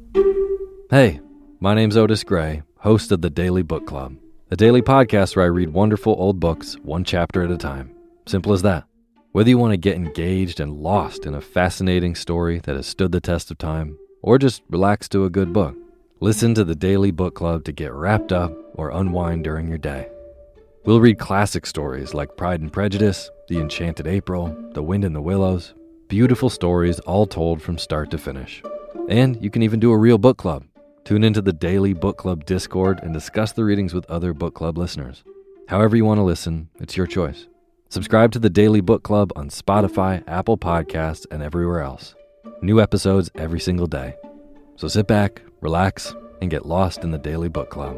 Hey, my name's Otis Gray, host of the Daily Book Club, a daily podcast where I read wonderful old books one chapter at a time. Simple as that. Whether you want to get engaged and lost in a fascinating story that has stood the test of time, or just relax to a good book, listen to the Daily Book Club to get wrapped up or unwind during your day. We'll read classic stories like Pride and Prejudice, The Enchanted April, The Wind in the Willows, beautiful stories all told from start to finish. And you can even do a real book club. Tune into the Daily Book Club Discord and discuss the readings with other book club listeners. However you want to listen, it's your choice. Subscribe to the Daily Book Club on Spotify, Apple Podcasts, and everywhere else. New episodes every single day. So sit back, relax, and get lost in the Daily Book Club.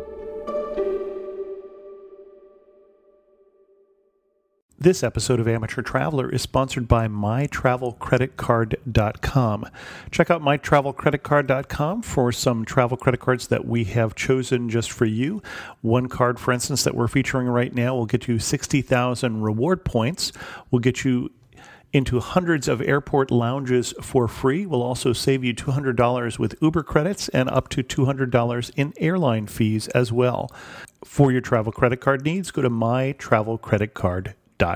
This episode of Amateur Traveler is sponsored by MyTravelCreditCard.com. Check out MyTravelCreditCard.com for some travel credit cards that we have chosen just for you. One card, for instance, that we're featuring right now will get you 60,000 reward points. Will get you into hundreds of airport lounges for free. Will also save you $200 with Uber credits and up to $200 in airline fees as well. For your travel credit card needs, go to MyTravelCreditCard.com. I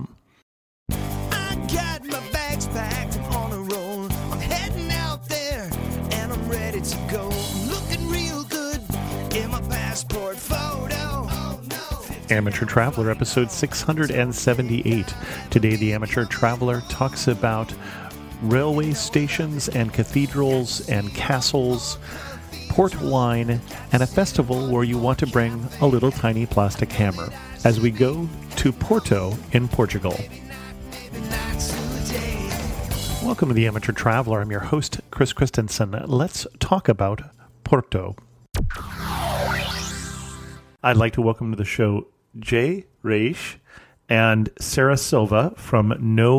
got my bags packed on a roll. I'm heading out there and I'm ready to go. I'm looking real good in my passport photo. Oh, no. Amateur Traveler, episode 678. Today, the Amateur Traveler talks about railway stations and cathedrals and castles, port wine, and a festival where you want to bring a little tiny plastic hammer as we go to Porto in Portugal. Welcome to the Amateur Traveler. I'm your host, Chris Christensen. Let's talk about Porto. I'd like to welcome to the show Jay Reich and Sarah Silva from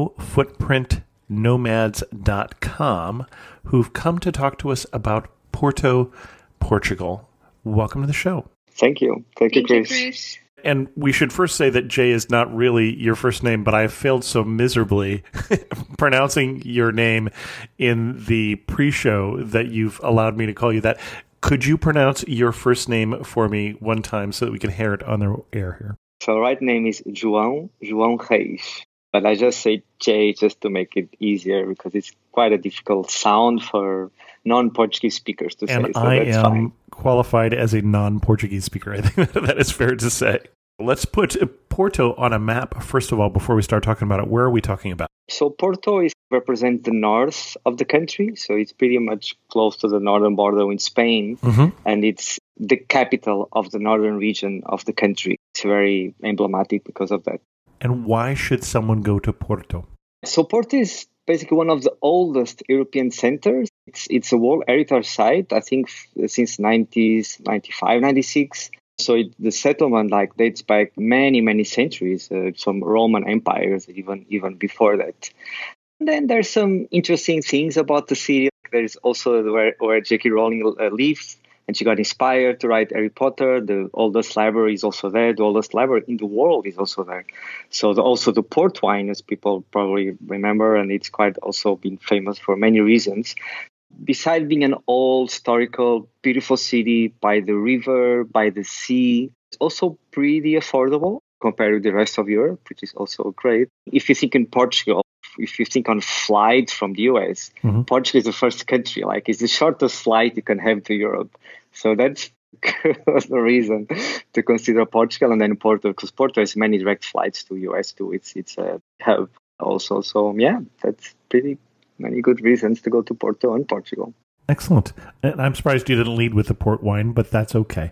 NoFootprintNomads.com, who've come to talk to us about Porto, Portugal. Welcome to the show. Thank you. Thank you, Chris. And we should first say that Jay is not really your first name, but I have failed so miserably pronouncing your name in the pre-show that you've allowed me to call you that. Could you pronounce your first name for me one time so that we can hear it on the air here? So the right name is João Reis. But I just say Jay just to make it easier because it's quite a difficult sound for non-Portuguese speakers to say. And so I that's am fine. Qualified as a non-Portuguese speaker. I think that is fair to say. Let's put Porto on a map, first of all, before we start talking about it. Where are we talking about? So Porto represents the north of the country. So it's pretty much close to the northern border in Spain. Mm-hmm. And it's the capital of the northern region of the country. It's very emblematic because of that. And why should someone go to Porto? So Porto is basically one of the oldest European centers. It's a World Heritage Site, I think, since 90s, 95, 96. So the settlement dates back many, many centuries, some Roman empires, even before that. And then there's some interesting things about the city. There's also where J.K. Rowling lived, and she got inspired to write Harry Potter. The oldest library is also there. The oldest library in the world is also there. So also the port wine, as people probably remember, and it's quite also been famous for many reasons. Besides being an old, historical, beautiful city by the river, by the sea, it's also pretty affordable compared to the rest of Europe, which is also great. If you think in Portugal, if you think on flights from the US, Mm-hmm. Portugal is the first country. It's the shortest flight you can have to Europe. So that's the reason to consider Portugal and then Porto, because Porto has many direct flights to US too. It's a hub also. So yeah, that's pretty many good reasons to go to Porto and Portugal. Excellent. And I'm surprised you didn't lead with the port wine, but that's okay.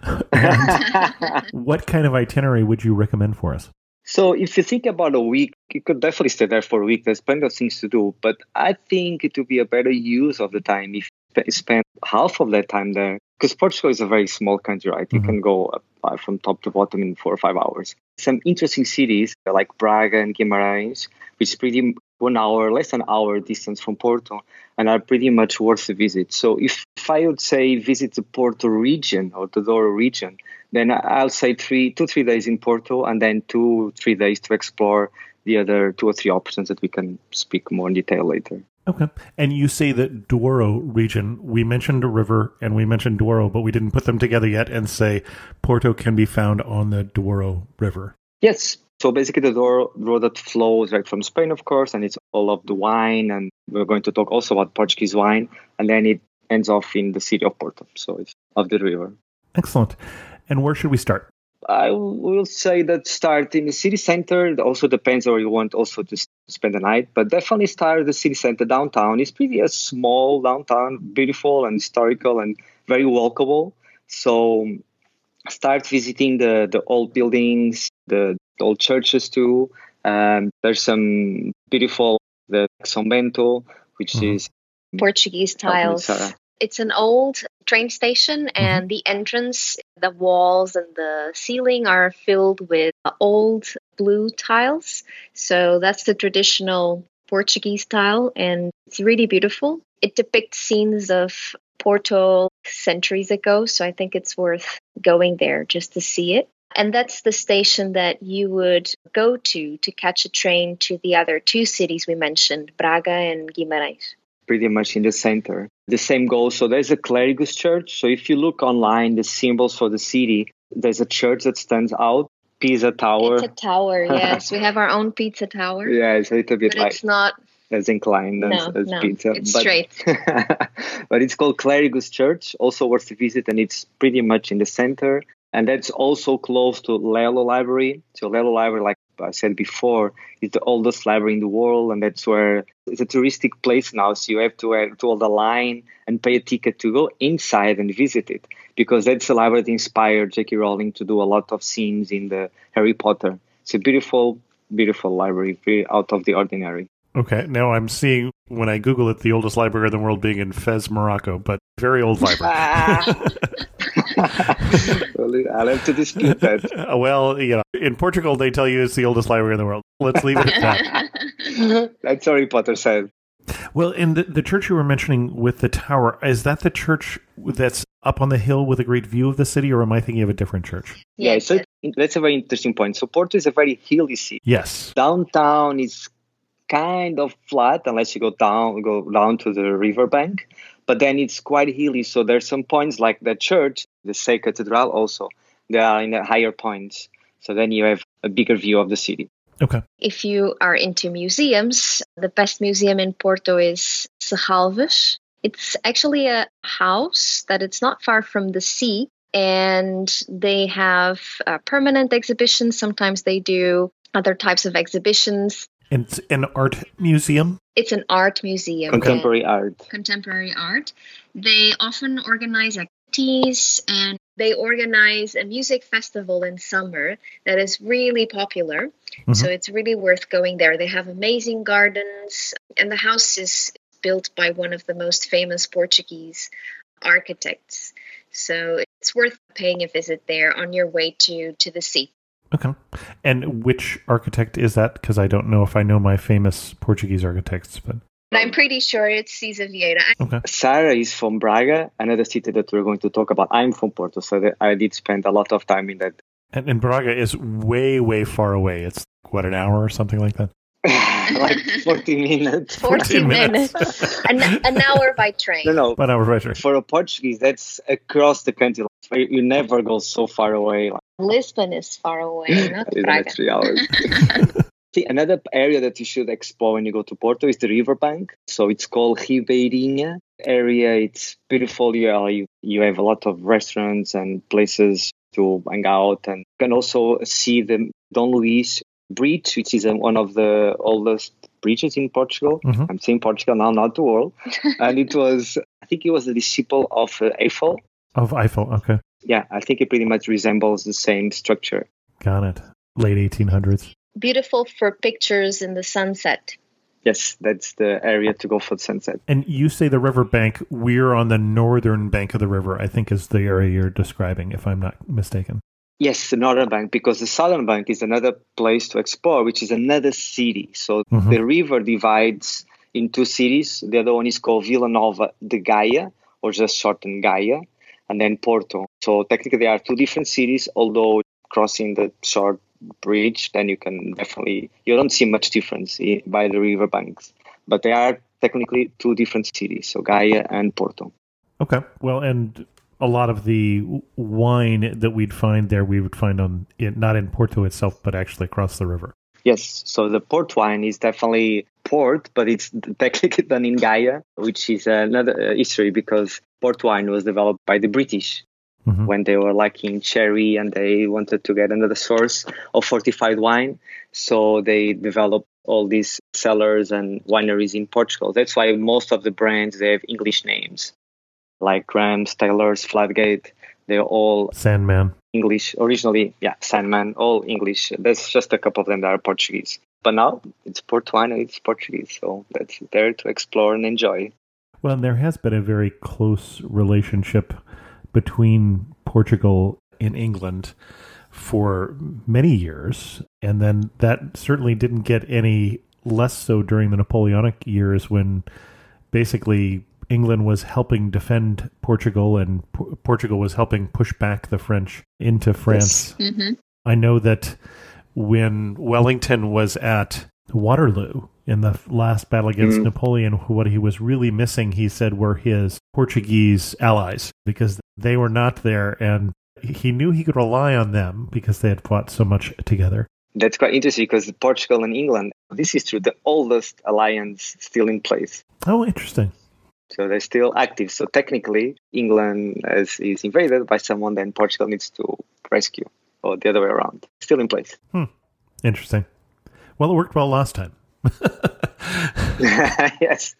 And what kind of itinerary would you recommend for us? So if you think about a week, you could definitely stay there for a week. There's plenty of things to do. But I think it would be a better use of the time if you spend half of that time there. Because Portugal is a very small country, right? You can go from top to bottom in 4 or 5 hours. Some interesting cities like Braga and Guimarães, which is pretty 1 hour, less than an hour distance from Porto, and are pretty much worth the visit. So if I would say visit the Porto region or the Douro region, then I'll say 2 to 3 days in Porto and then 2 3 days to explore the other 2 or 3 options that we can speak more in detail later. Okay. And you say that Douro region, we mentioned a river and we mentioned Douro, but we didn't put them together yet and say Porto can be found on the Douro River. Yes. So basically the Douro road that flows right from Spain, of course, and it's all of the wine. And we're going to talk also about Portuguese wine. And then it ends off in the city of Porto. So it's of the river. Excellent. And where should we start? I will say that start in the city center. It also depends where you want also to spend the night, but definitely start at the city center downtown. It's pretty a small downtown, beautiful and historical and very walkable. So start visiting the old buildings, the old churches too. There's some beautiful, the São Bento, which is Portuguese tiles. It's an old train station, and the entrance, the walls and the ceiling are filled with old blue tiles. So that's the traditional Portuguese tile, and it's really beautiful. It depicts scenes of Porto centuries ago, so I think it's worth going there just to see it. And that's the station that you would go to catch a train to the other two cities we mentioned, Braga and Guimarães. Pretty much in the center. The same goes. So there's a Clérigos church. So if you look online, the symbols for the city, there's a church that stands out, Pisa Tower. It's a tower, yes. We have our own pizza tower. Yeah, it's a little bit but it's not as inclined as pizza. It's straight. But it's called Clérigos Church, also worth to visit, and it's pretty much in the center. And that's also close to Lelo Library. So Lelo Library, like I said before, is the oldest library in the world, and that's where it's a touristic place now. So you have to all the line and pay a ticket to go inside and visit it, because that's the library that inspired J.K. Rowling to do a lot of scenes in the Harry Potter. It's a beautiful, beautiful library, very out of the ordinary. Okay, now I'm seeing, when I Google it, the oldest library in the world being in Fez, Morocco, but very old library. Well, I'll have to dispute that. Well, in Portugal, they tell you it's the oldest library in the world. Let's leave it at that. That's Harry Potter said. Well, in the church you were mentioning with the tower, is that the church that's up on the hill with a great view of the city, or am I thinking of a different church? Yeah, so that's a very interesting point. So Porto is a very hilly city. Yes. Downtown is kind of flat unless you go down to the riverbank, but then it's quite hilly. So there's some points like the church, the Sé Cathedral also, they are in the higher points. So then you have a bigger view of the city. Okay. If you are into museums, the best museum in Porto is Serralves. It's actually a house that it's not far from the sea, and they have permanent exhibitions. Sometimes they do other types of exhibitions. It's an art museum? It's an art museum. Contemporary art. Contemporary art. They often organize activities, and they organize a music festival in summer that is really popular. Mm-hmm. So it's really worth going there. They have amazing gardens, and the house is built by one of the most famous Portuguese architects. So it's worth paying a visit there on your way to the sea. Okay. And which architect is that? Because I don't know if I know my famous Portuguese architects. But I'm pretty sure it's César Vieira. Okay. Sarah is from Braga, another city that we're going to talk about. I'm from Porto, so I did spend a lot of time in that. And Braga is way, way far away. It's, an hour or something like that? Like 40 minutes. 40 minutes. An hour by train. No. 1 hour by train. For a Portuguese, that's across the country. You never go so far away. Lisbon is far away, not Braga. 3 hours. See, another area that you should explore when you go to Porto is the riverbank. So it's called Ribeirinha area. It's beautiful. You have a lot of restaurants and places to hang out. And you can also see the Dom Luís Bridge, which is one of the oldest bridges in Portugal. Mm-hmm. I'm saying Portugal now, not the world. And I think he was a disciple of Eiffel. Of Eiffel, okay. Yeah, I think it pretty much resembles the same structure. Got it. Late 1800s. Beautiful for pictures in the sunset. Yes, that's the area to go for the sunset. And you say the river bank, we're on the northern bank of the river, I think is the area you're describing, if I'm not mistaken. Yes, the northern bank, because the southern bank is another place to explore, which is another city. So the river divides in two cities. The other one is called Vila Nova de Gaia, or just shortened Gaia, and then Porto. So technically there are two different cities, although crossing the short bridge, then you don't see much difference by the river banks. But they are technically two different cities, so Gaia and Porto. Okay. Well, and a lot of the wine that we'd find there, we would find not in Porto itself, but actually across the river. Yes, so the port wine is definitely port, but it's technically done in Gaia, which is another history because port wine was developed by the British when they were lacking cherry and they wanted to get another source of fortified wine. So they developed all these cellars and wineries in Portugal. That's why most of the brands, they have English names, like Graham's, Taylor's, Fladgate. They're all Sandman. English. Originally, Sandman, all English. There's just a couple of them that are Portuguese. But now it's port wine and it's Portuguese. So that's there to explore and enjoy. Well, there has been a very close relationship between Portugal and England for many years. And then that certainly didn't get any less so during the Napoleonic years when basically England was helping defend Portugal and Portugal was helping push back the French into France. Yes. Mm-hmm. I know that when Wellington was at Waterloo in the last battle against Napoleon, what he was really missing, he said, were his Portuguese allies because they were not there, and he knew he could rely on them because they had fought so much together. That's quite interesting because Portugal and England, this is true, the oldest alliance still in place. Oh, interesting. So they're still active. So technically, England is invaded by someone, then Portugal needs to rescue, or the other way around. Still in place. Interesting. Well, it worked well last time. Yes.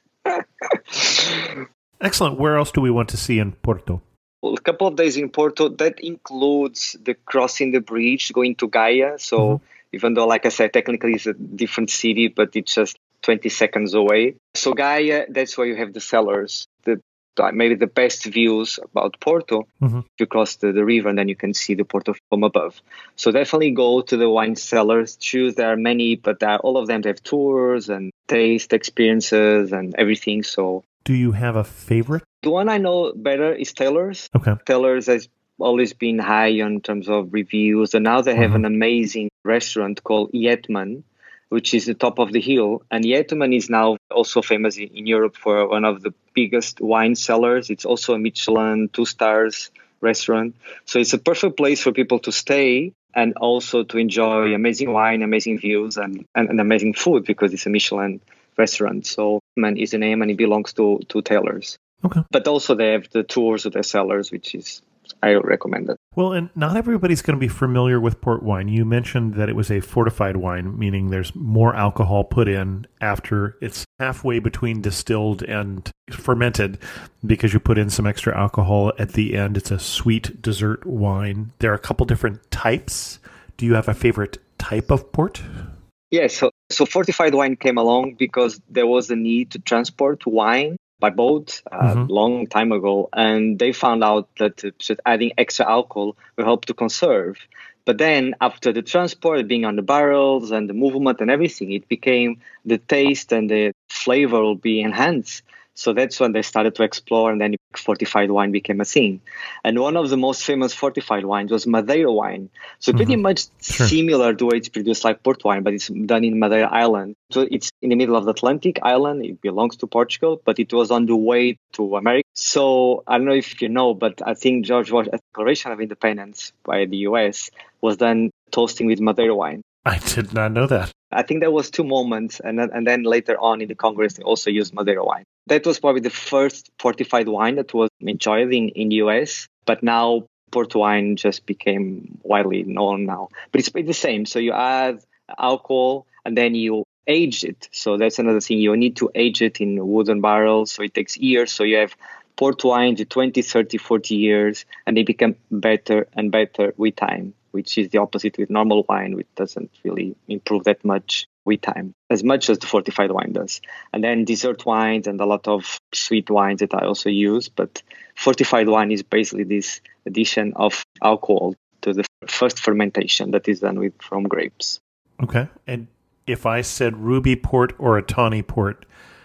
Excellent. Where else do we want to see in Porto? Well, a couple of days in Porto, that includes the crossing the bridge, going to Gaia. So even though, like I said, technically it's a different city, but it's just 20 seconds away. So Gaia, that's where you have the cellars, maybe the best views about Porto. You cross the river and then you can see the Porto from above. So definitely go to the wine cellars, choose. There are many, but all of them, they have tours and taste experiences and everything. So do you have a favorite? The one I know better is Taylor's. Okay. Taylor's has always been high in terms of reviews, and now they have an amazing restaurant called Yetman, which is the top of the hill. And Yetman is now also famous in Europe for one of the biggest wine cellars. It's also a Michelin 2 stars restaurant. So it's a perfect place for people to stay and also to enjoy amazing wine, amazing views, and amazing food because it's a Michelin restaurant. So Yetman is the name and it belongs to Taylor's. Okay. But also they have the tours of their cellars, which is I recommend it. Well, and not everybody's going to be familiar with port wine. You mentioned that it was a fortified wine, meaning there's more alcohol put in after it's halfway between distilled and fermented because you put in some extra alcohol at the end. It's a sweet dessert wine. There are a couple different types. Do you have a favorite type of port? Yes. So fortified wine came along because there was a need to transport wine by boat a long time ago, and they found out that just adding extra alcohol will help to conserve. But then after the transport, being on the barrels and the movement and everything, it became the taste and the flavor will be enhanced. So that's when they started to explore, and then fortified wine became a thing. And one of the most famous fortified wines was Madeira wine. So pretty much similar to the way it's produced like port wine, but it's done in Madeira Island. So it's in the middle of the Atlantic island. It belongs to Portugal, but it was on the way to America. So I don't know if you know, but I think George Washington's Declaration of Independence by the U.S. was done toasting with Madeira wine. I did not know that. I think there was 2 moments, and then later on in the Congress, they also used Madeira wine. That was probably the first fortified wine that was enjoyed in the US, but now port wine just became widely known now. But it's the same. So you add alcohol and then you age it. So that's another thing. You need to age it in wooden barrels. So it takes years. So you have port wines 20, 30, 40 years, and they become better and better with time, which is the opposite with normal wine, which doesn't really improve that much with time, as much as the fortified wine does. And then dessert wines and a lot of sweet wines that I also use. But fortified wine is basically this addition of alcohol to the first fermentation that is done from grapes. Okay. And if I said ruby port or a tawny port,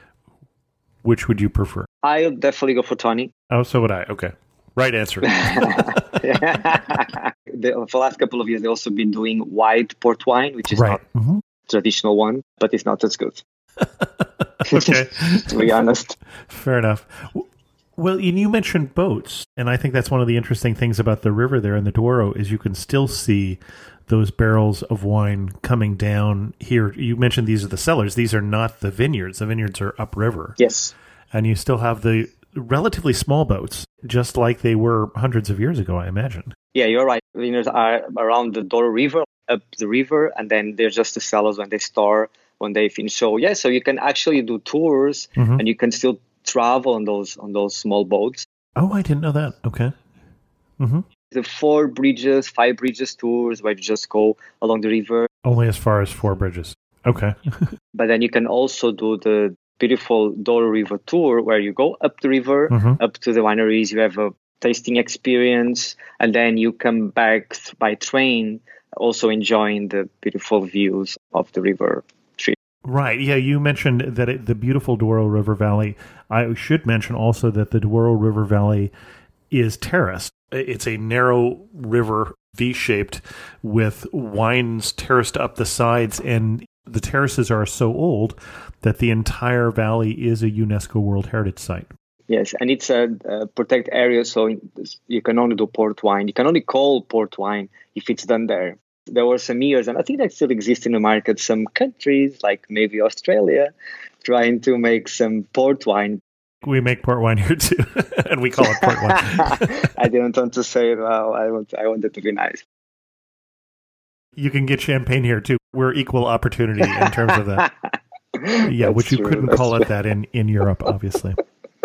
which would you prefer? I'll definitely go for tawny. Oh, so would I. Okay. Right answer. For the last couple of years, they've also been doing white port wine, which is not traditional one, but it's not as good. Okay. To be honest. Fair enough. Well, you mentioned boats, and I think that's one of the interesting things about the river there in the Douro is you can still see those barrels of wine coming down here. You mentioned these are the cellars. These are not the vineyards. The vineyards are upriver. Yes. And you still have the relatively small boats, just like they were hundreds of years ago, I imagine. Yeah, you're right. Vineyards are around the Douro River, up the river, and then there's just the cellars when they store, when they finish. So, yeah, so you can actually do tours, and you can still travel on those small boats. Oh, I didn't know that. Okay. Mm-hmm. The 4 bridges, 5 bridges tours where you just go along the river. Only as far as 4 bridges. Okay. But then you can also do the beautiful Douro River tour where you go up the river, up to the wineries. You have a tasting experience, and then you come back by train, also enjoying the beautiful views of the river trip. Right. Yeah, you mentioned that the beautiful Douro River Valley. I should mention also that the Douro River Valley is terraced. It's a narrow river, V-shaped, with wines terraced up the sides, and the terraces are so old that the entire valley is a UNESCO World Heritage Site. Yes, and it's a protected area, so you can only do port wine. You can only call port wine if it's done there. There were some years, and I think that still exists in the market, some countries, like maybe Australia, trying to make some port wine. We make port wine here too, and we call it port wine. I didn't want to say it well. I want it to be nice. You can get champagne here too. We're equal opportunity in terms of that. Yeah, That's which you true, couldn't that's call true. it that in Europe, obviously.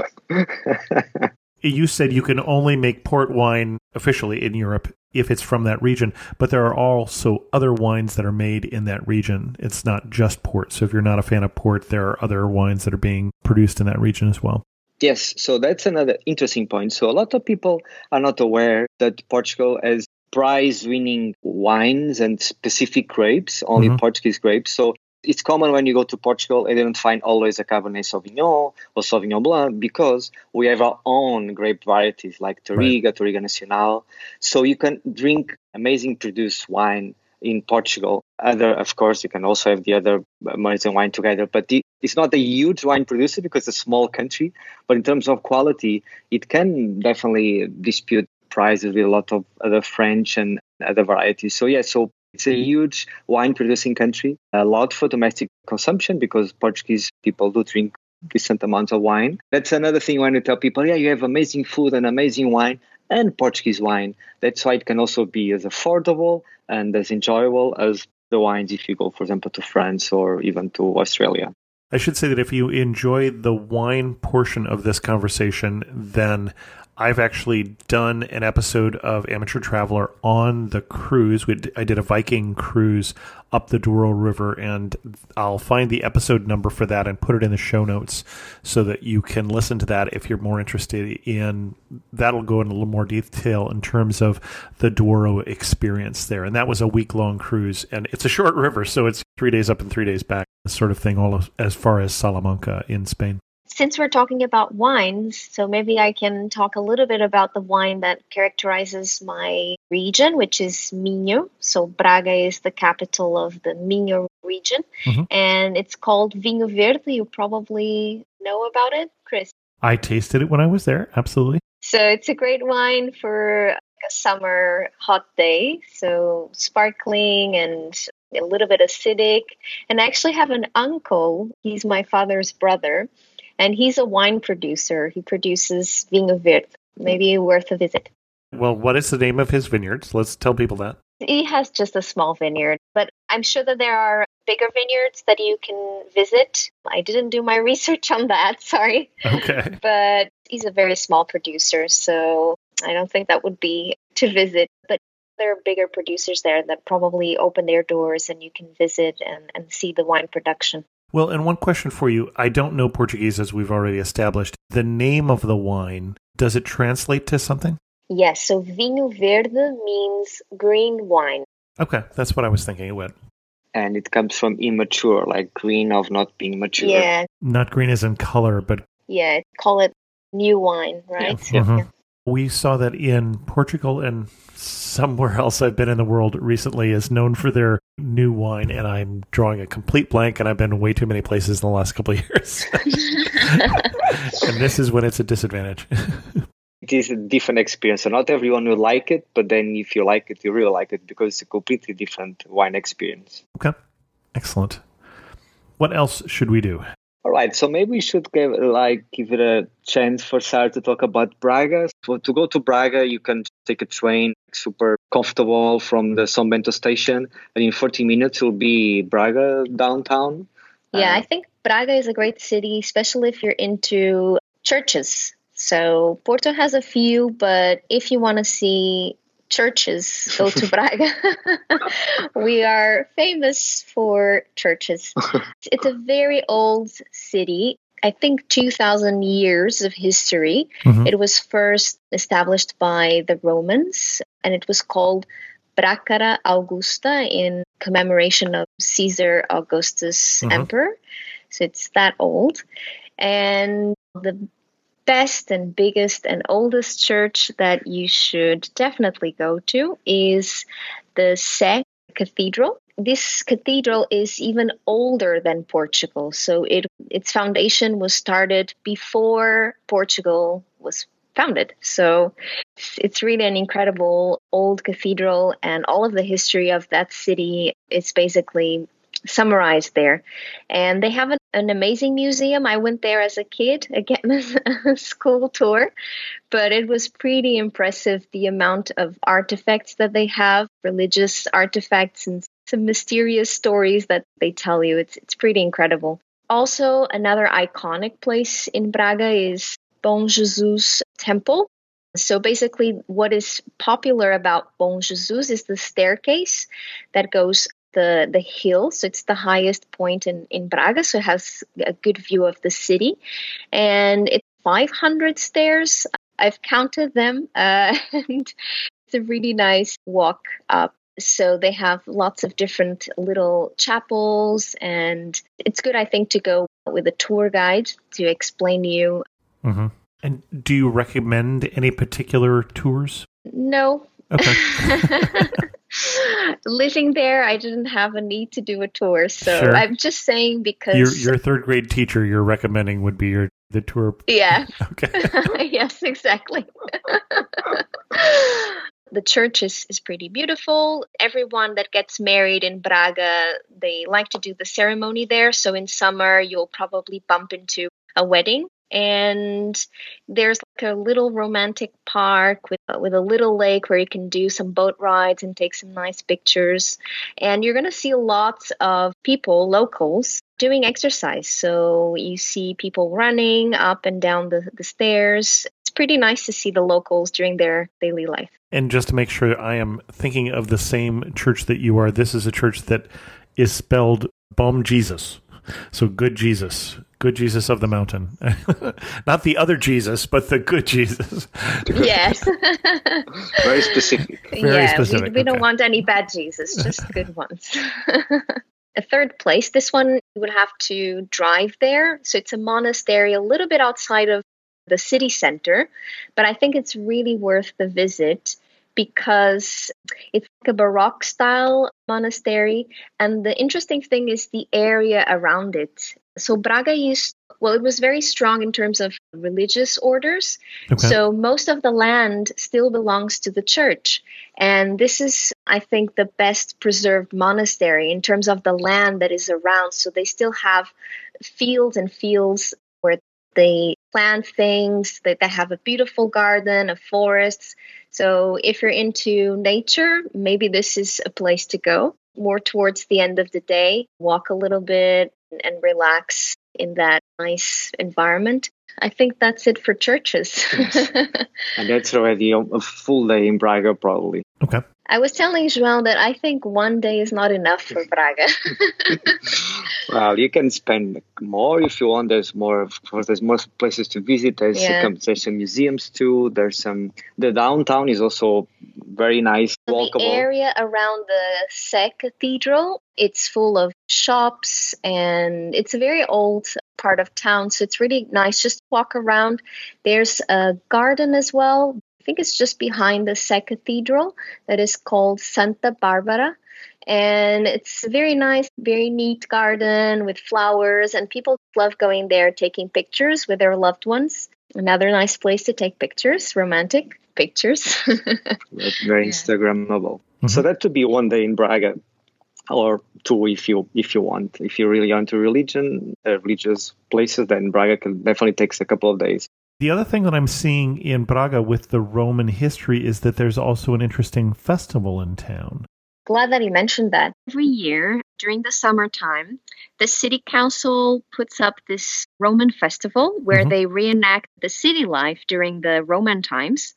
You said you can only make port wine officially in Europe if it's from that region, but there are also other wines that are made in that region. It's not just port. So if you're not a fan of port, there are other wines that are being produced in that region as well. Yes, so that's another interesting point. So a lot of people are not aware that Portugal has prize-winning wines and specific grapes, only Portuguese grapes. So it's common when you go to Portugal and you don't find always a Cabernet Sauvignon or Sauvignon Blanc because we have our own grape varieties like Touriga, Touriga Nacional. So you can drink amazing produced wine in Portugal. Of course, you can also have the other American wine together, but it's not a huge wine producer because it's a small country. But in terms of quality, it can definitely dispute prices with a lot of other French and other varieties. So yeah, so it's a huge wine producing country, a lot for domestic consumption because Portuguese people do drink decent amounts of wine. That's another thing when you tell people, yeah, you have amazing food and amazing wine and Portuguese wine. That's why it can also be as affordable and as enjoyable as the wines if you go, for example, to France or even to Australia. I should say that if you enjoy the wine portion of this conversation, then I've actually done an episode of Amateur Traveler on the cruise. I did a Viking cruise up the Douro River, and I'll find the episode number for that and put it in the show notes so that you can listen to that if you're more interested in. That'll go in a little more detail in terms of the Douro experience there. And that was a week-long cruise, and it's a short river, so it's 3 days up and 3 days back, sort of thing, all as far as Salamanca in Spain. Since we're talking about wines, so maybe I can talk a little bit about the wine that characterizes my region, which is Minho. So Braga is the capital of the Minho region, and it's called Vinho Verde. You probably know about it, Chris. I tasted it when I was there, absolutely. So it's a great wine for a summer hot day, so sparkling and a little bit acidic. And I actually have an uncle, he's my father's brother, and he's a wine producer. He produces Vinho Verde. Maybe worth a visit. Well, what is the name of his vineyards? Let's tell people that. He has just a small vineyard, but I'm sure that there are bigger vineyards that you can visit. I didn't do my research on that, sorry. Okay. But he's a very small producer, so I don't think that would be to visit. But there are bigger producers there that probably open their doors and you can visit and see the wine production. Well, and one question for you. I don't know Portuguese, as we've already established. The name of the wine, does it translate to something? Yes, so Vinho Verde means green wine. Okay, that's what I was thinking it would. And it comes from immature, like green of not being mature. Yeah. Not green as in color, but... Yeah, call it new wine, right? Yeah. We saw that in Portugal and somewhere else I've been in the world recently is known for their new wine, and I'm drawing a complete blank, and I've been way too many places in the last couple of years. And this is when it's a disadvantage. It is a different experience. So not everyone will like it, but then if you like it, you really like it because it's a completely different wine experience. Okay, excellent. What else should we do? All right, so maybe we should give it a chance for Sarah to talk about Braga. So to go to Braga, you can take a train, super comfortable from the São Bento station, and in 40 minutes you'll be Braga downtown. Yeah, I think Braga is a great city, especially if you're into churches. So Porto has a few, but if you want to see churches, go to Braga. We are famous for churches. It's a very old city. I think 2,000 years of history. Mm-hmm. It was first established by the Romans, and it was called Bracara Augusta in commemoration of Caesar Augustus, Emperor. So it's that old. And the best and biggest and oldest church that you should definitely go to is the Sé Cathedral. This cathedral is even older than Portugal. So its foundation was started before Portugal was founded. So it's really an incredible old cathedral, and all of the history of that city is basically summarized there. And they have an amazing museum. I went there as a kid, again, as a school tour, but it was pretty impressive, the amount of artifacts that they have, religious artifacts, and some mysterious stories that they tell you. It's pretty incredible. Also, another iconic place in Braga is Bom Jesus Temple. So basically, what is popular about Bom Jesus is the staircase that goes the hill. So it's the highest point in Braga, so it has a good view of the city. And it's 500 stairs. I've counted them, and it's a really nice walk up. So they have lots of different little chapels, and it's good, I think, to go with a tour guide to explain to you. Mm-hmm. And do you recommend any particular tours? No. Okay. Living there, I didn't have a need to do a tour, so sure. I'm just saying because your third grade teacher you're recommending would be the tour. Yeah. Okay. Yes, exactly. The church is pretty beautiful. Everyone that gets married in Braga, they like to do the ceremony there. So in summer, you'll probably bump into a wedding. And there's like a little romantic park with a little lake where you can do some boat rides and take some nice pictures. And you're going to see lots of people, locals, doing exercise. So you see people running up and down the stairs. It's pretty nice to see the locals during their daily life. And just to make sure I am thinking of the same church that you are, this is a church that is spelled Bom Jesus. So good Jesus of the mountain. Not the other Jesus, but the good Jesus. Yes. Very specific. Very specific. We don't want any bad Jesus, just good ones. A third place, this one you would have to drive there. So it's a monastery a little bit outside of the city center, but I think it's really worth the visit because it's like a Baroque style monastery. And the interesting thing is the area around it. So Braga it was very strong in terms of religious orders. Okay. So most of the land still belongs to the church. And this is, I think, the best preserved monastery in terms of the land that is around. So they still have fields and fields where they plant things, that they have a beautiful garden, a forest. So if you're into nature, maybe this is a place to go. More towards the end of the day, walk a little bit and relax in that nice environment. I think that's it for churches. Yes. And that's already a full day in Braga, probably. Okay. I was telling João that I think one day is not enough for Braga. Well, you can spend more if you want. There's more places to visit. There's some museums too. The downtown is also very nice, walkable. The area around the Sé Cathedral, it's full of shops, and it's a very old part of town, so it's really nice just to walk around. There's a garden as well. I think it's just behind the Sé Cathedral that is called Santa Bárbara. And it's a very nice, very neat garden with flowers, and people love going there taking pictures with their loved ones. Another nice place to take pictures, romantic pictures. That's very Instagrammable. So that would be one day in Braga, or two if you want. If you're really into religious places, then Braga definitely takes a couple of days. The other thing that I'm seeing in Braga with the Roman history is that there's also an interesting festival in town. Glad that you mentioned that. Every year during the summertime, the city council puts up this Roman festival where they reenact the city life during the Roman times.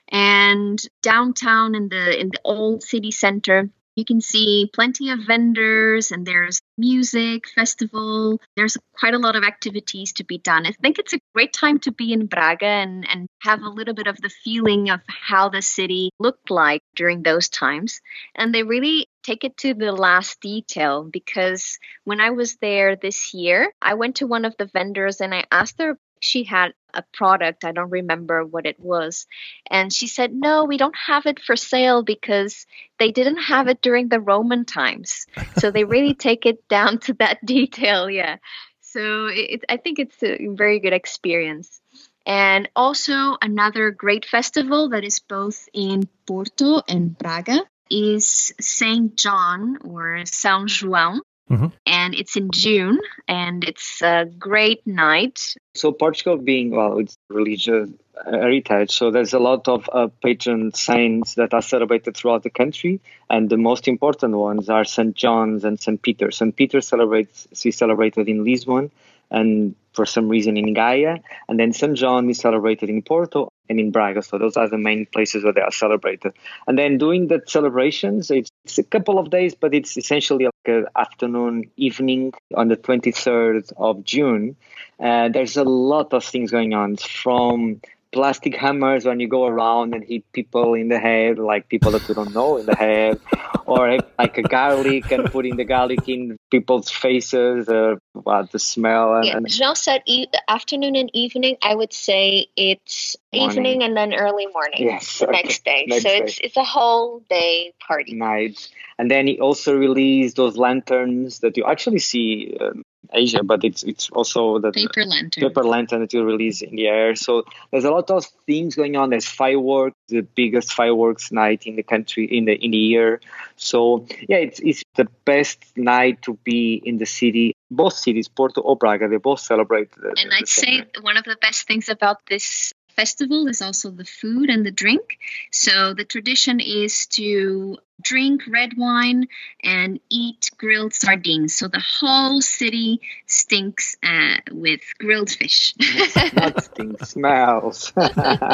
And downtown in the old city center, you can see plenty of vendors, and there's music, festival. There's quite a lot of activities to be done. I think it's a great time to be in Braga and have a little bit of the feeling of how the city looked like during those times. And they really take it to the last detail, because when I was there this year, I went to one of the vendors and I asked her if she had a product. I don't remember what it was. And she said, no, we don't have it for sale because they didn't have it during the Roman times. So they really take it down to that detail. Yeah. So I think it's a very good experience. And also another great festival that is both in Porto and Braga is Saint John, or São João. And it's in June, and it's a great night. So Portugal being, it's religious heritage, so there's a lot of patron saints that are celebrated throughout the country, and the most important ones are St. John's and St. Peter. St. Peter is celebrated in Lisbon, and for some reason in Gaia, and then St. John is celebrated in Porto and in Braga. So those are the main places where they are celebrated. And then doing the celebrations, it's a couple of days, but it's essentially like an afternoon, evening on the 23rd of June. There's a lot of things going on, from plastic hammers when you go around and hit people in the head, like people that you don't know in the head, or like a garlic and putting the garlic in people's faces, the smell. Jean said afternoon and evening. I would say it's morning. Evening and then early morning. Yes. Next day. It's a whole day party. Night. And then he also released those lanterns that you actually see Asia, but it's also the paper lantern that you release in the air. So there's a lot of things going on. There's fireworks, the biggest fireworks night in the country in the year. So yeah, it's the best night to be in the city. Both cities, Porto or Braga, they both celebrate. And I'd say one of the best things about this festival is also the food and the drink. So the tradition is to drink red wine and eat grilled sardines. So the whole city stinks with grilled fish. Not stinks, smells. No,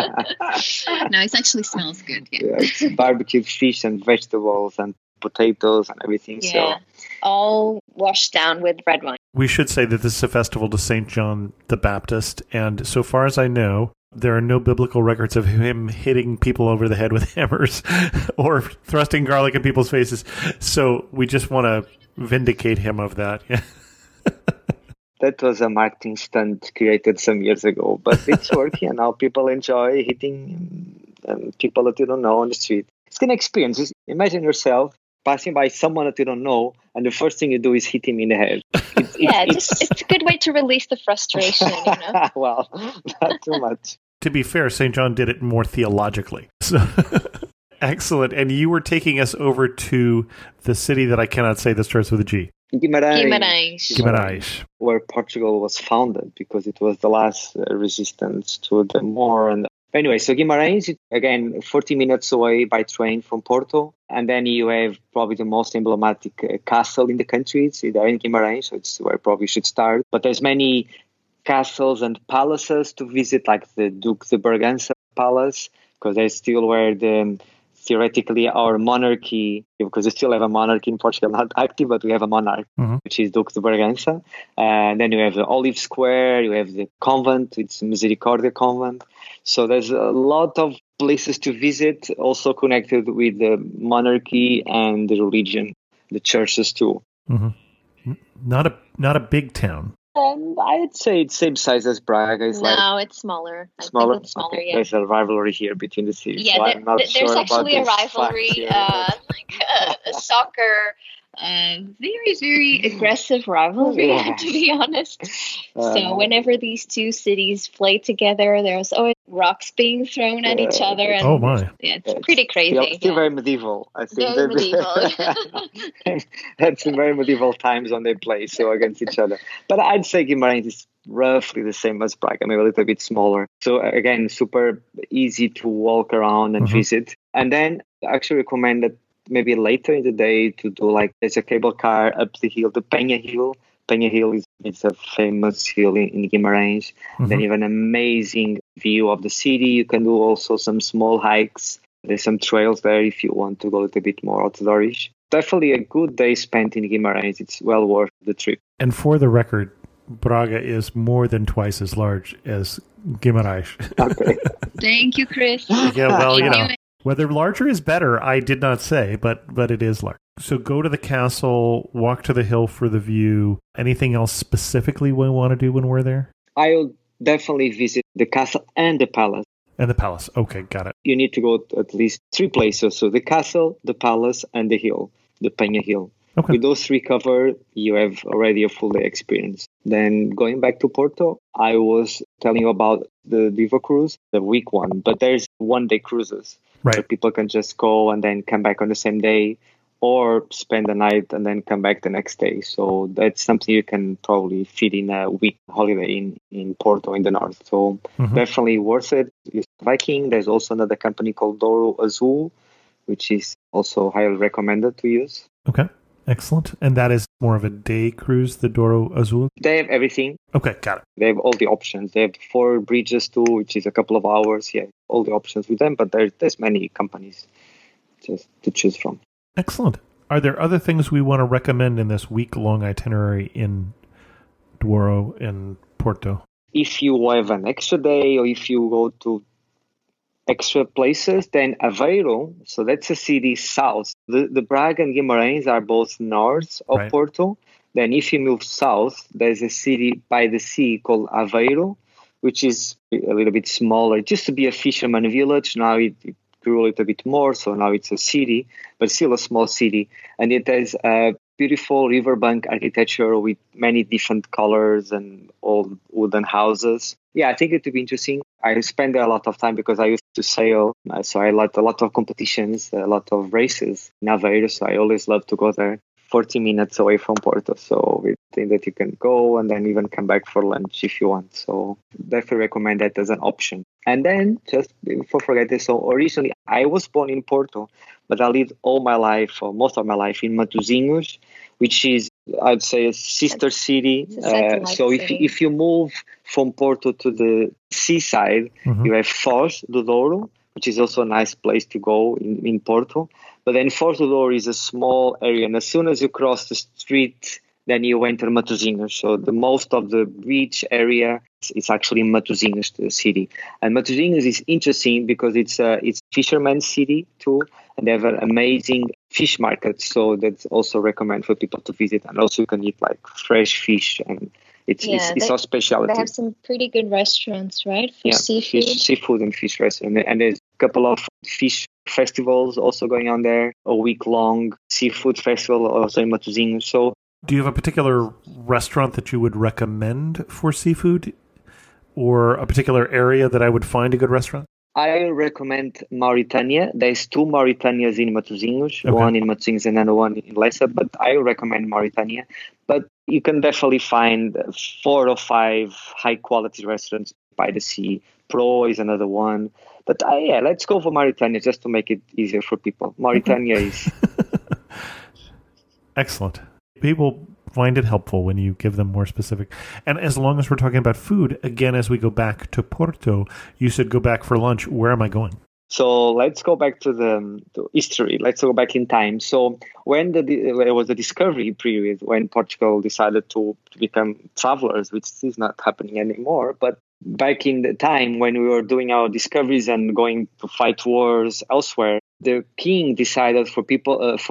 it actually smells good. Yeah, it's barbecued fish and vegetables and potatoes and everything. Yeah, so all washed down with red wine. We should say that this is a festival to St. John the Baptist, and so far as I know, there are no biblical records of him hitting people over the head with hammers or thrusting garlic in people's faces. So we just want to vindicate him of that. That was a marketing stunt created some years ago, but it's working, and now people enjoy hitting people that you don't know on the street. It's an experience. Imagine yourself passing by someone that you don't know, and the first thing you do is hit him in the head. It's a good way to release the frustration, you know? Well, not too much. To be fair, St. John did it more theologically. So, excellent. And you were taking us over to the city that I cannot say that starts with a G. Guimarães. Where Portugal was founded, because it was the last resistance to the Moor. And anyway, so Guimarães is, again, 40 minutes away by train from Porto. And then you have probably the most emblematic castle in the country. It's there in Guimarães, so it's where probably should start. But there's many castles and palaces to visit, like the Duque de Bragança Palace, because that's still where theoretically our monarchy, because we still have a monarchy in Portugal, not active, but we have a monarch, which is Duque de Bragança. And then you have the Olive Square, you have the convent, it's Misericordia Convent. So there's a lot of places to visit, also connected with the monarchy and the religion, the churches too. Not a big town. I'd say it's same size as Braga. It's it's smaller. Smaller? I think it's smaller, Okay. yeah. There's a rivalry here between the cities. Yeah, so I'm not there's sure actually a about this rivalry, fact here, but- a soccer, very, very aggressive rivalry, Yeah. to be honest. So whenever these two cities play together, there's always rocks being thrown at each other. And Oh, my. Yeah, it's pretty crazy. Still yeah. very medieval, I think. Very medieval. That's in very medieval times when they play so against each other. But I'd say Guimarães is roughly the same as Braga, maybe a little bit smaller. So again, super easy to walk around and visit. And then I actually recommend that maybe later in the day to do like there's a cable car up the hill, the Penha Hill. Penha Hill is a famous hill in Guimarães. Then you have an amazing view of the city. You can do also some small hikes. There's some trails there if you want to go a little bit more outdoorish. Definitely a good day spent in Guimarães. It's well worth the trip. And for the record, Braga is more than twice as large as Guimarães. Okay. Thank you, Chris. Yeah, well, you know, Anyway. whether larger is better, I did not say, but it is large. So go to the castle, walk to the hill for the view. Anything else specifically we want to do when we're there? I'll definitely visit the castle and the palace. And the palace. Okay, got it. You need to go to at least 3 places. So the castle, the palace, and the hill, the Penha Hill. Okay. With those 3 covered, you have already a full day experience. Then going back to Porto, I was telling you about the Diva cruise, the week one, but there's 1-day cruises. Right. So people can just go and then come back on the same day or spend the night and then come back the next day. So that's something you can probably fit in a week holiday in Porto in the north. So definitely worth it. It's Viking. There's also another company called Douro Azul, which is also highly recommended to use. Okay, excellent. And that is more of a day cruise, the Douro Azul? They have everything. Okay, got it. They have all the options. They have 4 bridges too, which is a couple of hours. Yeah, all the options with them, but there's many companies just to choose from. Excellent. Are there other things we want to recommend in this week-long itinerary in Douro and Porto? If you have an extra day or if you go to extra places, then Aveiro, so that's a city south. The Braga and Guimarães are both north of Porto. Then if you move south, there's a city by the sea called Aveiro, which is a little bit smaller. It used to be a fisherman village. Now it grew a little bit more, so now it's a city, but still a small city. And it has a beautiful riverbank architecture with many different colors and old wooden houses. Yeah, I think it would be interesting. I spend there a lot of time because I used to sail, so I like a lot of competitions, a lot of races in Aveiro, so I always love to go there. 40 minutes away from Porto, so we think that you can go and then even come back for lunch if you want. So definitely recommend that as an option. And then, just before forgetting, so originally I was born in Porto, but I lived all my life, or most of my life, in Matosinhos, which is, I'd say, a sister city. So if you move from Porto to the seaside, you have Foz do Douro, which is also a nice place to go in Porto. But then Foz do Douro is a small area, and as soon as you cross the street, then you enter Matosinhos. So the most of the beach area is actually Matosinhos, the city. And Matosinhos is interesting because it's fisherman's city too, and they have an amazing fish market. So that's also recommend for people to visit. And also you can eat like fresh fish, and it's our specialty. They have some pretty good restaurants, right? For seafood. Seafood and fish restaurant. And there's a couple of fish festivals also going on there, a week-long seafood festival also in Matosinhos. So, do you have a particular restaurant that you would recommend for seafood, or a particular area that I would find a good restaurant? I recommend Mauritania. There's 2 Mauritanias in Matosinhos, one in Matosinhos and another one in Lessa, but I recommend Mauritania. But you can definitely find 4 or 5 high-quality restaurants by the sea. Pro is another one. But let's go for Mauritania just to make it easier for people. Mauritania is... Excellent. People find it helpful when you give them more specific. And as long as we're talking about food, again, as we go back to Porto, you said go back for lunch. Where am I going? So let's go back to history. Let's go back in time. So when there was the discovery period, when Portugal decided to become travelers, which is not happening anymore, but back in the time when we were doing our discoveries and going to fight wars elsewhere, the king decided for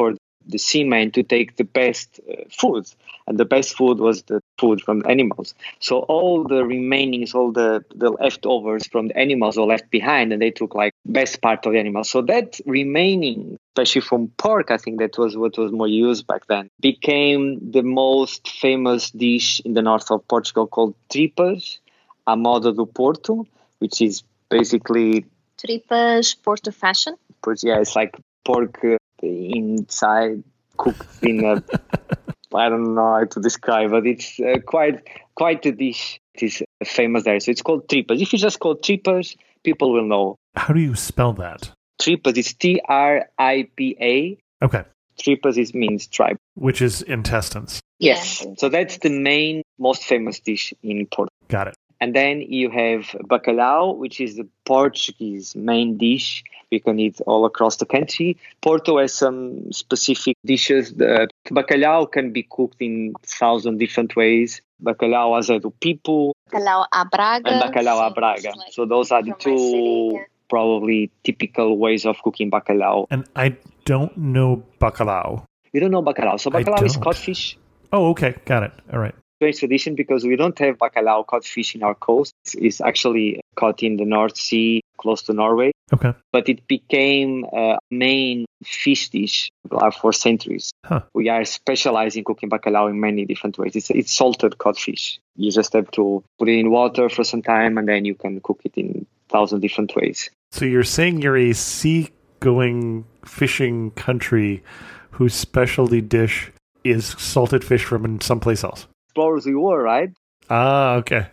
the seamen to take the best food. And the best food was the food from animals. So all the remainings, all the leftovers from the animals were left behind, and they took like best part of the animal. So that remaining, especially from pork, I think that was what was more used back then, became the most famous dish in the north of Portugal called tripas à moda do Porto, which is basically... Tripas Porto fashion? Yeah, it's like pork inside, cooked in a... I don't know how to describe, but it's quite a dish. It is famous there. So it's called tripas. If you just call tripas, people will know. How do you spell that? Tripas is Tripa. Okay. Tripas means tripe. Which is intestines. Yes. Yeah, so that's the main, most famous dish in Porto. Got it. And then you have bacalhau, which is the Portuguese main dish. You can eat all across the country. Porto has some specific dishes. The bacalhau can be cooked in 1,000 different ways. Bacalhau asa do pipo. Bacalhau à Braga. And bacalhau à Braga. Like so those are the two city, yeah. probably typical ways of cooking bacalhau. And I don't know bacalhau. You don't know bacalhau. So bacalhau is codfish. Oh, okay. Got it. All right. Strange tradition because we don't have bacalhau caught fish in our coast. It's actually caught in the North Sea, close to Norway. Okay. But it became a main fish dish for centuries. Huh. We are specialized in cooking bacalhau in many different ways. It's salted cod fish. You just have to put it in water for some time, and then you can cook it in 1,000 different ways. So you're saying you're a sea-going fishing country whose specialty dish is salted fish from someplace else? Explorers we were, right? Ah, okay.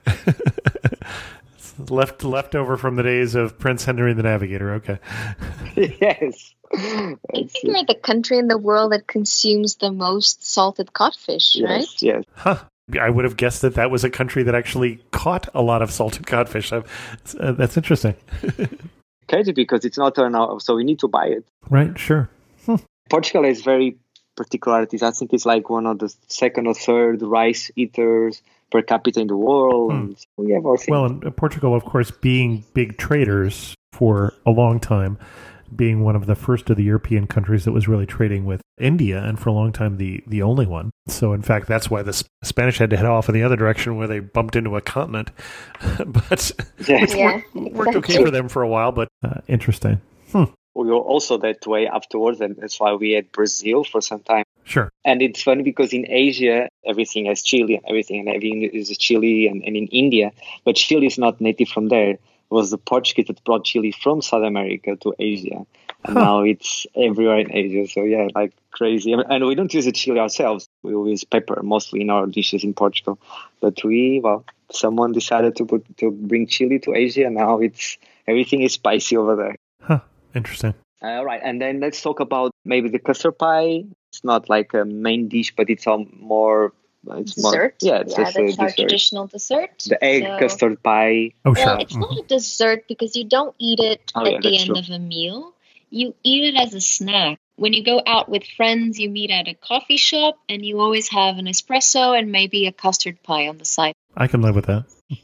left over from the days of Prince Henry the Navigator. Okay. Yes. I think we're the country in the world that consumes the most salted codfish, right? Yes. Huh. I would have guessed that was a country that actually caught a lot of salted codfish. That's interesting. Crazy because it's not turned out, so we need to buy it. Right, sure. Portugal has very particularities. I think it's like one of the second or third rice eaters per capita in the world. And so we have our thing. Well, and Portugal, of course, being big traders for a long time, being one of the first of the European countries that was really trading with India, and for a long time the only one. So, in fact, that's why the Spanish had to head off in the other direction where they bumped into a continent. But Yeah, worked okay for them for a while, but interesting. We were also that way afterwards, and that's why we had Brazil for some time. Sure. And it's funny because in Asia, everything has chili, and everything is chili, and in India, but chili is not native from there. It was the Portuguese that brought chili from South America to Asia, and now it's everywhere in Asia. So yeah, like crazy. And we don't use the chili ourselves. We use pepper mostly in our dishes in Portugal. But someone decided to bring chili to Asia, and now everything is spicy over there. Huh. Interesting. All right, and then let's talk about maybe the custard pie. It's not like a main dish, but it's more... It's dessert? It's that's a our dessert. traditional dessert. The egg custard pie. Oh, sure. Well, it's not a dessert because you don't eat it at the end true. of a meal. You eat it as a snack. When you go out with friends, you meet at a coffee shop, and you always have an espresso and maybe a custard pie on the side. I can live with that.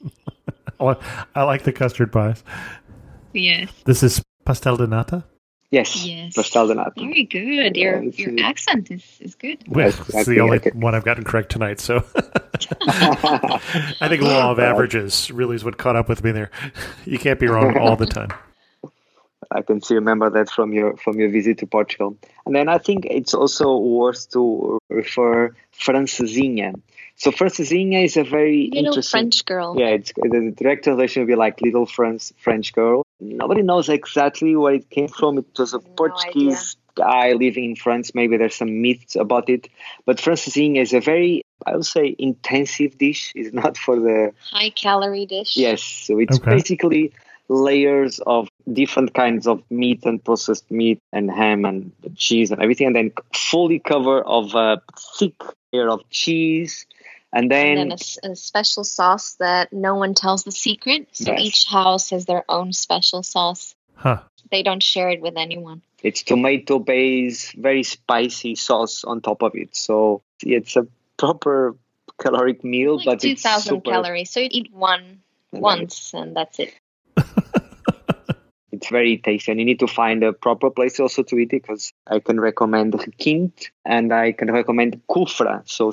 I like the custard pies. Yes. This is pastel de nata? Yes. Pastel de nata. Very good. Your accent is good. Well, it's the only one I've gotten correct tonight, so I think law of averages really is what caught up with me there. You can't be wrong all the time. I can still remember that from your visit to Portugal. And then I think it's also worth to refer francesinha. So francesinha is a very little interesting... French girl. Yeah, the direct translation would be like little French girl. Nobody knows exactly where it came from. It was a Portuguese guy living in France. Maybe there's some myths about it. But francesinha is a very, I would say, intensive dish. It's not for the... high-calorie dish. Yes. So it's basically layers of different kinds of meat and processed meat and ham and cheese and everything. And then fully cover of a thick layer of cheese. And then a special sauce that no one tells the secret. So each house has their own special sauce. Huh. They don't share it with anyone. It's tomato-based, very spicy sauce on top of it. So it's a proper caloric meal, like but 2,000 calories. So you eat one once, and that's it. it's very tasty, and you need to find a proper place also to eat it, because I can recommend Requinte and I can recommend Cufra. So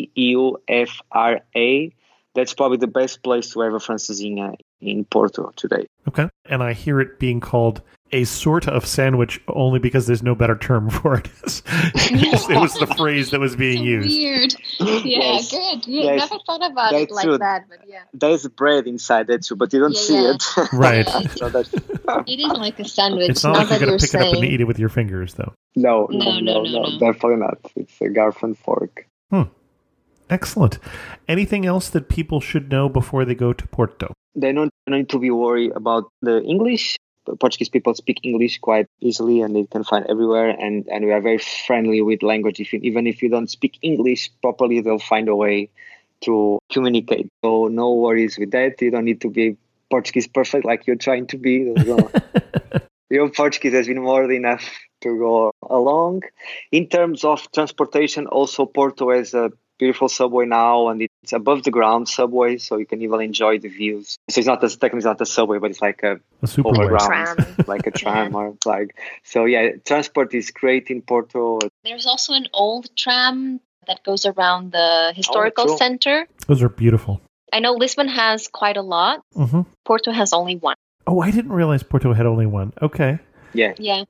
Cufra. That's probably the best place to have a francesinha in Porto today. Okay. And I hear it being called a sort of sandwich only because there's no better term for it. It was the phrase that was being used. Weird. Yeah, Yes. good. You Yes. never thought about it That's like true. that, but yeah. There's bread inside that too, but you don't see Yeah. it. Right. So that's, It is like a sandwich. It's not now like you're that going to you're pick it up and saying. eat it with your fingers, though. no, No. definitely not. It's a garf and fork. Excellent. Anything else that people should know before they go to Porto? They don't need to be worried about the English. Portuguese people speak English quite easily, and they can find everywhere. And we are very friendly with language. Even if you don't speak English properly, they'll find a way to communicate. So no worries with that. You don't need to be Portuguese perfect like you're trying to be. Your Portuguese has been more than enough to go along. In terms of transportation, also Porto has a beautiful subway now, and it's above the ground subway, so you can even enjoy the views. So technically it's not a subway, but it's like a superway. overground, Tram. like a tram or like. So yeah, transport is great in Porto. There's also an old tram that goes around the historical true. center. Those are beautiful. I know Lisbon has quite a lot. Mm-hmm. Porto has only one. Oh, I didn't realize Porto had only one. Okay. Yeah, Yeah.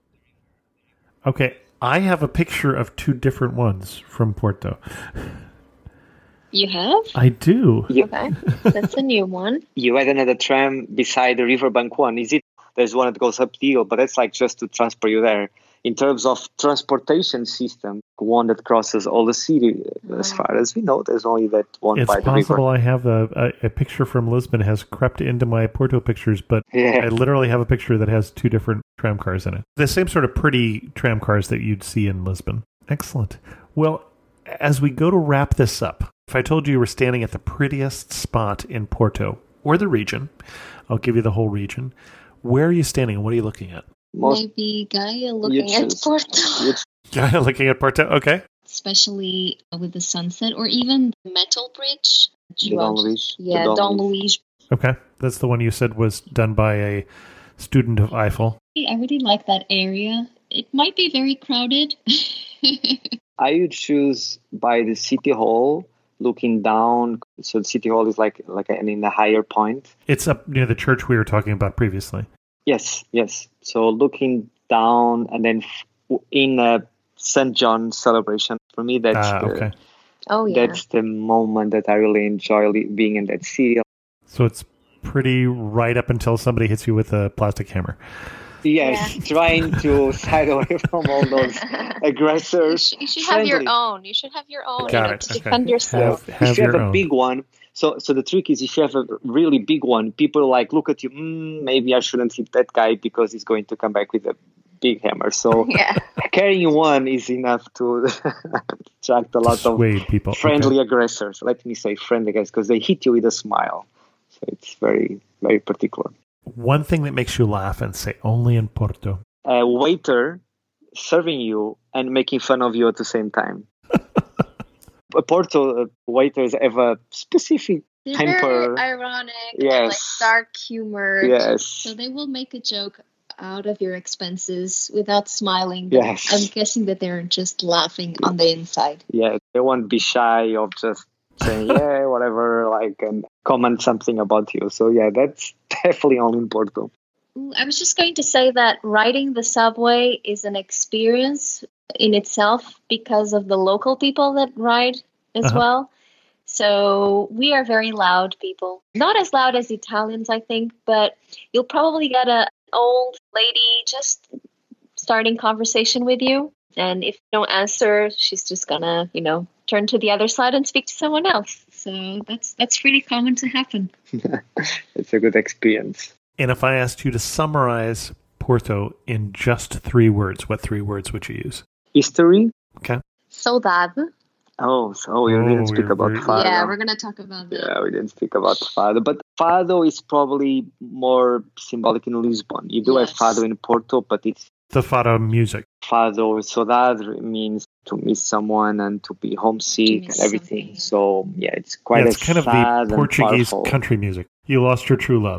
Okay. I have a picture of two different ones from Porto. You have? I do. Okay. That's a new one. you had another tram beside the riverbank one. There's one that goes up the hill, but that's like just to transport you there. In terms of transportation system, one that crosses all the city, as far as we know, there's only that one It's by the possible river. I have a picture from Lisbon has crept into my Porto pictures, but Yeah. I literally have a picture that has two different tram cars in it. The same sort of pretty tram cars that you'd see in Lisbon. Excellent. Well, as we go to wrap this up, if I told you were standing at the prettiest spot in Porto, or the region, I'll give you the whole region, where are you standing and what are you looking at? Maybe Gaia looking at choose. Porto. Yeah, looking at Porto. Okay. Especially with the sunset, or even the metal bridge. The Dom Luís. Yeah, The Dom Luís. Luís. Okay. That's the one you said was done by a student of Eiffel. I really like that area. It might be very crowded. I would choose by the city hall, looking down. So the city hall is like in a higher point. It's up near the church we were talking about previously. Yes. So looking down, and then in a St. John celebration. For me, Okay. Oh, yeah. that's the moment that I really enjoy being in that city. So it's pretty right up until somebody hits you with a plastic hammer. Yes, trying to side away from all those aggressors. You should have your Friendly. own. You should have your own Got to it. Okay. defend yourself. Have If you have your a own. big one, so the trick is if you have a really big one, people like look at you. Maybe I shouldn't hit that guy because he's going to come back with a big hammer. So Yeah. carrying one is enough to attract a lot of Persuade people. friendly Okay. aggressors. Let me say friendly guys, because they hit you with a smile. So it's very, very particular. One thing that makes you laugh and say only in Porto. A waiter serving you and making fun of you at the same time. Porto waiters have a specific They're temper. very ironic, Yes. like dark humor. Yes. So they will make a joke out of your expenses without smiling. But Yes. I'm guessing that they're just laughing on the inside. Yeah, they won't be shy of just saying, yeah, whatever, like, and comment something about you. So, yeah, that's definitely only in Porto. Ooh, I was just going to say that riding the subway is an experience in itself because of the local people that ride as well. So we are very loud people. Not as loud as Italians, I think, but you'll probably get an old lady just starting conversation with you. And if you don't answer, she's just gonna, turn to the other side and speak to someone else. So that's pretty common to happen. It's a good experience. And if I asked you to summarize Porto in just 3 words, what 3 words would you use? History? Okay. Saudade. Oh, so we didn't speak about Fado. Yeah, we're gonna talk about that. Yeah, we didn't speak about Fado. But Fado is probably more symbolic in Lisbon. You do have Fado in Porto, but it's The Fado music. Fado. Saudade means to miss someone and to be homesick miss and everything. something. So, yeah, it's quite It's kind of sad the and Portuguese powerful. country music. You lost your true love.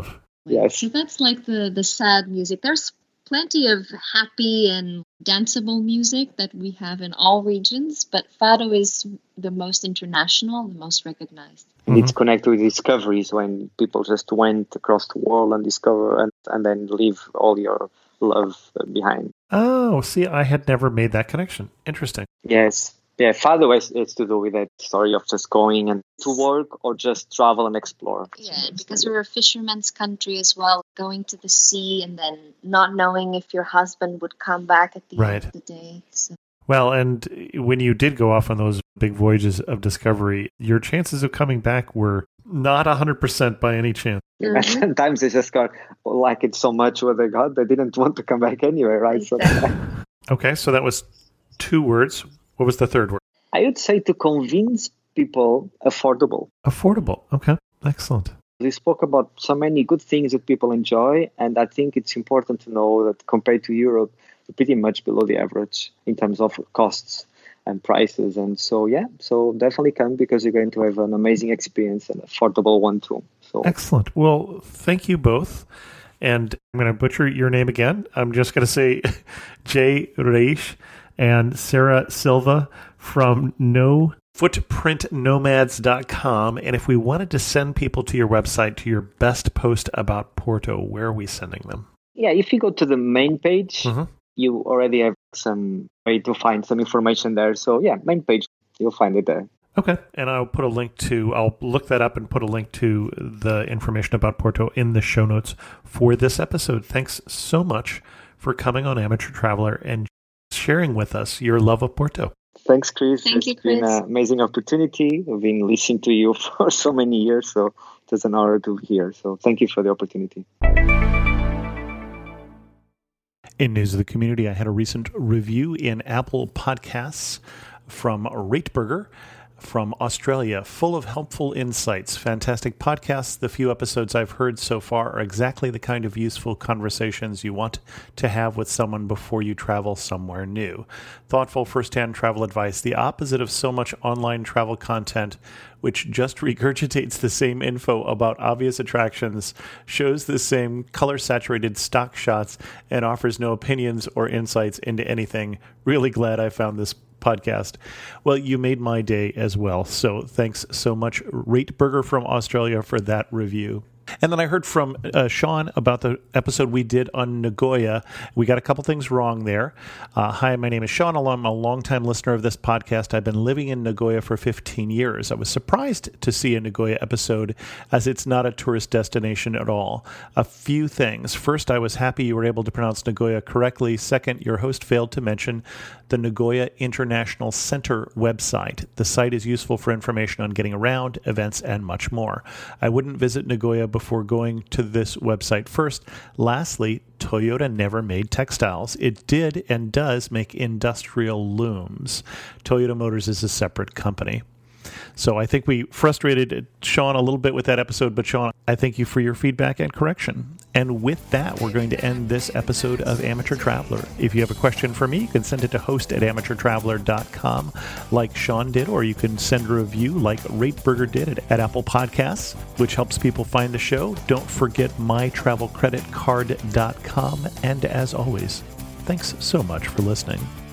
Yes. So that's like the sad music. There's plenty of happy and danceable music that we have in all regions, but Fado is the most international, the most recognized. And it's connected with discoveries when people just went across the world and discover and then leave all your love behind. Oh, see, I had never made that connection. Interesting. Yes. Yeah, Fado is to do with that story of just going and to work or just travel and explore. Yeah, because we're a fisherman's country as well, going to the sea and then not knowing if your husband would come back at the end of the day. So. Well, and when you did go off on those big voyages of discovery, your chances of coming back were not 100% by any chance. Yeah, sometimes they just got like it so much what they got, they didn't want to come back anyway, right? So, okay, so that was 2 words. What was the third word? I would say to convince people affordable. Affordable. Okay, excellent. We spoke about so many good things that people enjoy, and I think it's important to know that compared to Europe, we're pretty much below the average in terms of costs and prices. And so, so definitely come because you're going to have an amazing experience, an affordable one too. So excellent. Well, thank you both. And I'm going to butcher your name again. I'm just going to say Jay Reich and Sarah Silva from footprintnomads.com. And if we wanted to send people to your website, to your best post about Porto, where are we sending them? Yeah, if you go to the main page, you already have some way to find some information there. So yeah, main page, you'll find it there. Okay. And I'll look that up and put a link to the information about Porto in the show notes for this episode. Thanks so much for coming on Amateur Traveler and sharing with us your love of Porto. Thanks, Chris. It's been an amazing opportunity. I've been listening to you for so many years, so it's an honor to be here. So thank you for the opportunity. In news of the community, I had a recent review in Apple Podcasts from Rateburger from Australia, full of helpful insights. Fantastic podcasts. The few episodes I've heard so far are exactly the kind of useful conversations you want to have with someone before you travel somewhere new. Thoughtful first-hand travel advice, the opposite of so much online travel content, which just regurgitates the same info about obvious attractions, shows the same color-saturated stock shots, and offers no opinions or insights into anything. Really glad I found this podcast. Well, you made my day as well. So thanks so much, Rateburger from Australia, for that review. And then I heard from Sean about the episode we did on Nagoya. We got a couple things wrong there. Hi, my name is Sean. I'm a longtime listener of this podcast. I've been living in Nagoya for 15 years. I was surprised to see a Nagoya episode as it's not a tourist destination at all. A few things. First, I was happy you were able to pronounce Nagoya correctly. Second, your host failed to mention the Nagoya International Center website. The site is useful for information on getting around, events, and much more. I wouldn't visit Nagoya before going to this website first. Lastly, Toyota never made textiles. It did and does make industrial looms. Toyota Motors is a separate company. So I think we frustrated Sean a little bit with that episode, but Sean, I thank you for your feedback and correction. And with that, we're going to end this episode of Amateur Traveler. If you have a question for me, you can send it to host@amateurtraveler.com like Sean did, or you can send a review like Rateburger did at Apple Podcasts, which helps people find the show. Don't forget mytravelcreditcard.com. And as always, thanks so much for listening.